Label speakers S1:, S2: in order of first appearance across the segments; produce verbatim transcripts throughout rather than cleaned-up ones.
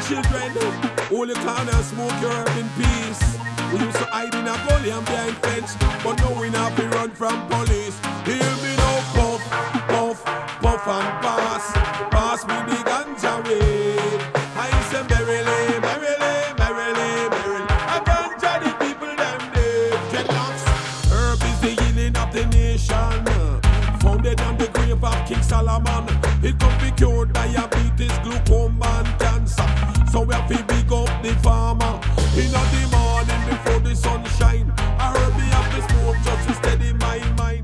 S1: children, only corner smoke your herb in peace. We used to hide in a gully and behind fence, but now we not be run from police. Hear me now, puff, puff, puff and pass. Pass me the ganja way. I say merrily, merrily, merrily, merrily. I ganja the people them day. Dreadlocks, herb is the healing of the nation. Founded on the grave of King Solomon. It could be cured diabetes, glaucoma and cancer. So we have to big up the farmer. In the morning before the sun shine, I heard me have to smoke just to steady my mind.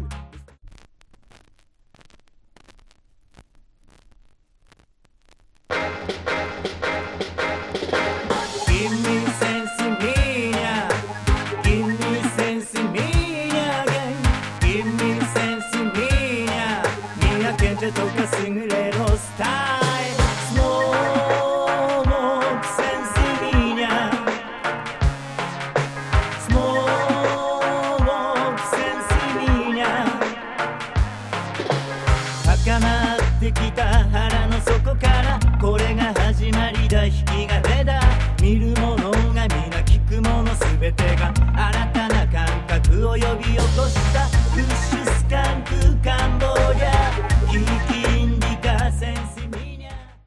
S2: Give me sense in me, yeah. Give me sense in me, yeah. Give me sense in me, yeah. 三宅健とか優れのスタイル。Smoke sense in me, yeah. Smoke sense in me, yeah. 高鳴ってきた腹の底からこれが始まりだ引き金だ見るものが皆聞くものすべてが